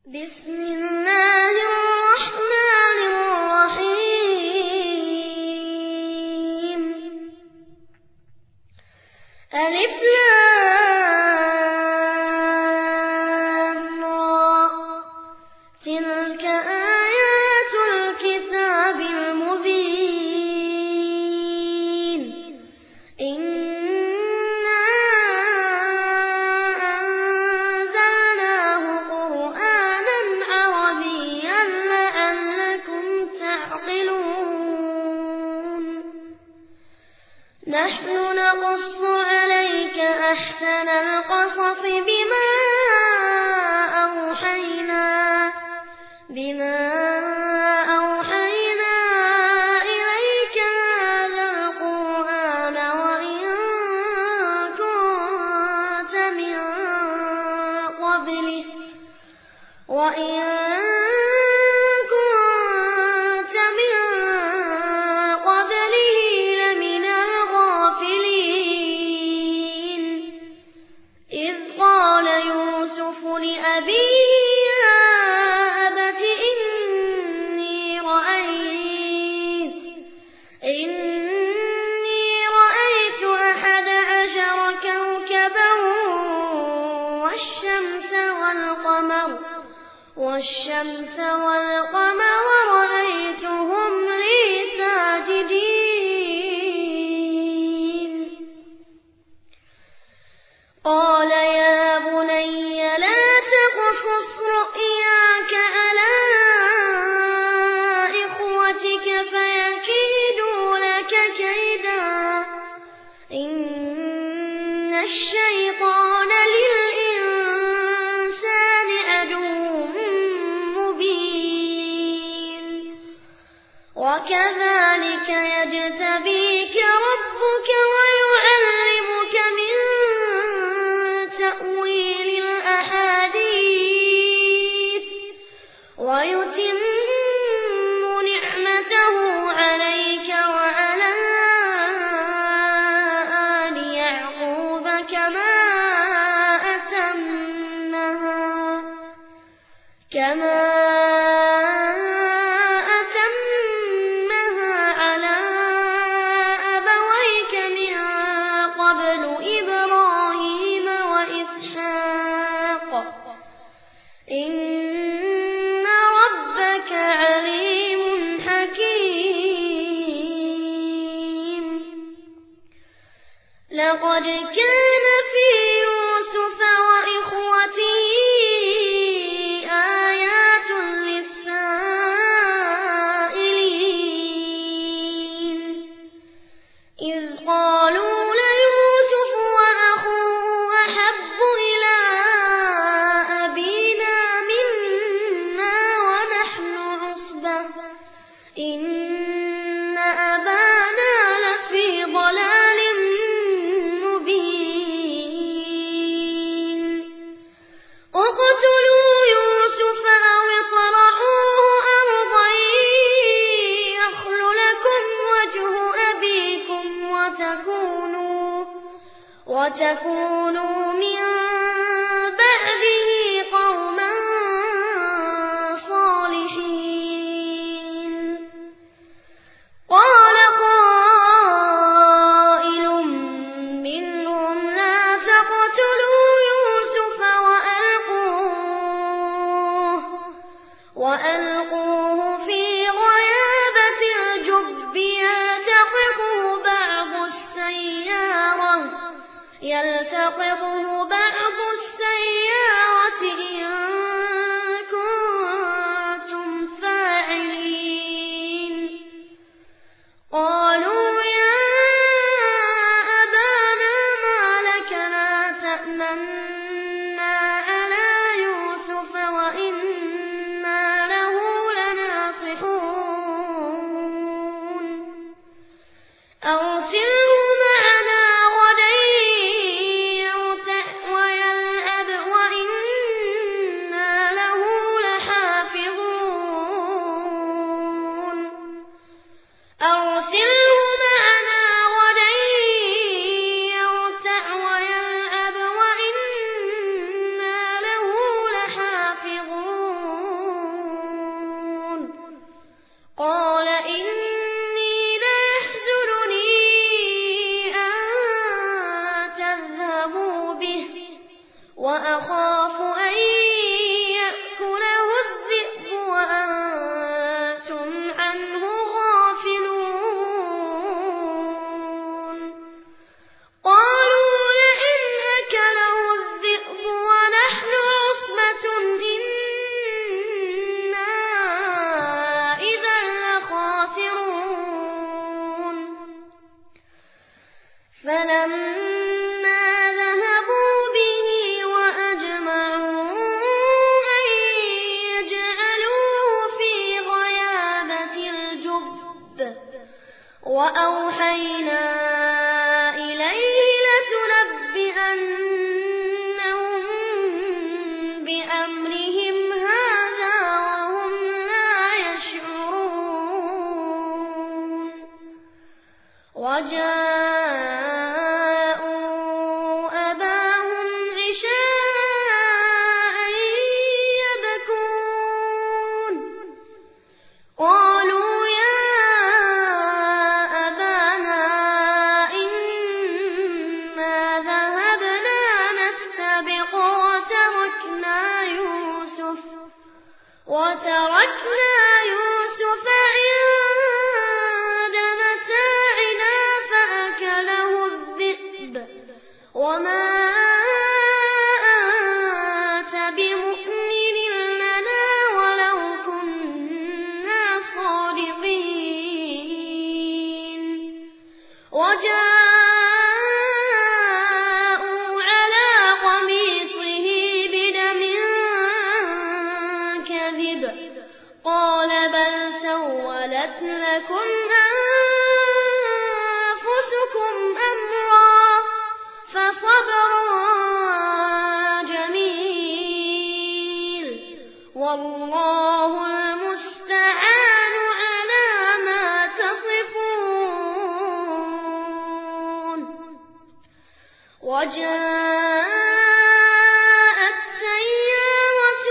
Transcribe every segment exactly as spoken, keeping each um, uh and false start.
بسم الله الرحمن الرحيم. ألف لام را. تلك آيات الكتاب المبين. إنا أنزلناه قرآنا عربيا لعلكم تعقلون. نحن نقص عليك أحسن القصص بما أوحينا بما أوحينا إليك هذا القرآن وإن كنت من قبله وإن كنت من قبله لمن الغافلين. إذ قال يوسف لأبيه يا أبت إني رأيت إني رأيت أحد عشر كوكبا والشمس والقمر والشمس والقمر رأيتهم لي ساجدين. قال يا بني لا تقصص رؤياك على إخوتك فيكيدوا لك كيدا إن الشيطان للإنسان عدو مبين. وكذلك يجتبيك ربك ويعلمك من تأويل الأحاديث ويتم نعمته عليك وعلى آل يعقوب كما أتمها كما أتمها على أبويك من قبل إبراهيم وإسحاق إن ربك عليم حكيم. لقد كان في يوسف وإخوته آيات للسائلين. إذ قالوا ليوسف وأخوه أحب إلى أبينا منا ونحن عصبة إن أبانا لفي ضلال مبين. اقتلوا يوسف أو اطرحوه أرضا يخل لكم وجه أبيكم وتكونوا وتكونوا من بعده قوما صالحين. قال قائل منهم لا تقتلوا يوسف وألقوه وألقوه في غيابة الجب يلتقطه بعض السيارة يلتقطه بعض السيارة إن كنتم فاعلين. قالوا يا أبانا ما لك لا تأمنا على يوسف وإنا له وأوحينا إليه لتنبئنهم بأمرهم هذا وهم لا يشعرون وجاءوا أباهم عشاء يبكون قالوا يا أبانا إنا ذهبنا نستبق وتركنا يوسف وتركنا يوسف عند متاعنا فأكله الذئب وما أنت بمؤمن لنا ولو كنا صادقين وجاءوا على قميصه بدم كذب قال بل سولت لكم أنفسكم أمرا فصبر جميل والله المستعان على ما تصفون وجاءت سيارة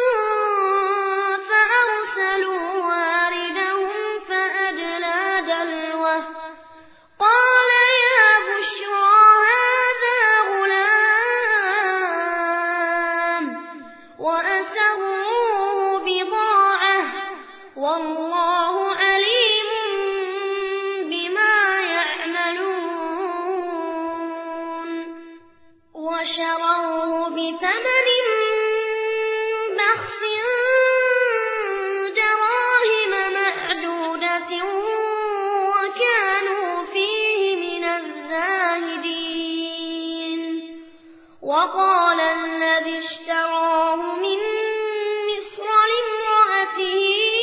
فأرسلوا واردهم فأدلى دلوه قال يا بشرى هذا غلام وأسروه بضاعة والله عليم بما يعملون وشروه بثمن بخس دراهم معدودة وكانوا فيه من الزاهدين وقال الذي اشتراه من مصر لامرأته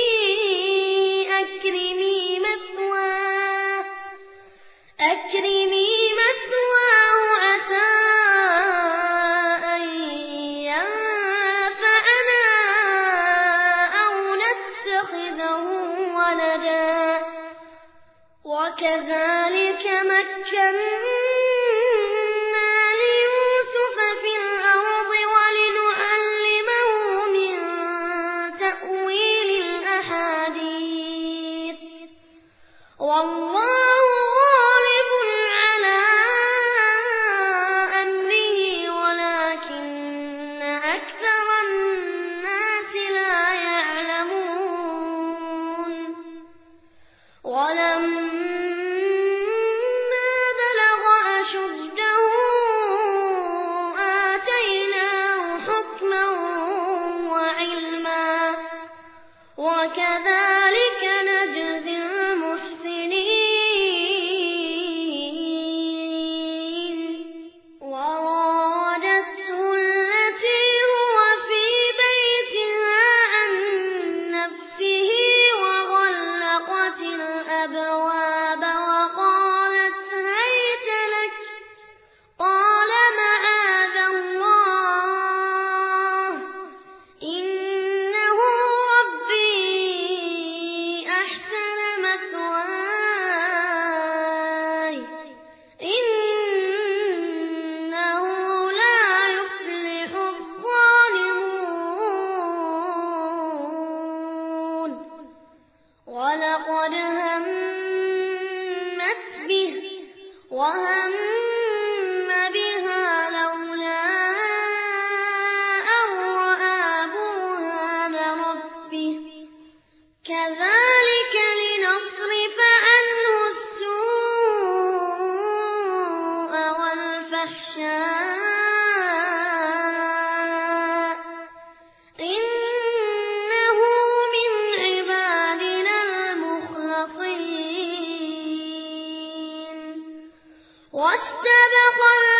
أكرمي مثواه أكرمي مثواه عسى أن ينفعنا أو نتخذه ولدا وكذلك مكنا ليوسف في الأرض ولنعلمه من تأويل الأحاديث والله غالب على أمره ولكن أكثر الناس لا يعلمون ولما بلغ أشده آتيناه حكما وعلما وكذلك نجزي المحسنين وراودته التي هو في بيتها عن نفسه وغلقت الأبواب وقالت هيت لك قال معاذ الله إنه ربي أحسن مثواي إنه لا يفلح الظالمون ولقد همت به وهم بها لولا أن رأى برهان ربه كذلك لنصرف عنه السوء والفحشاء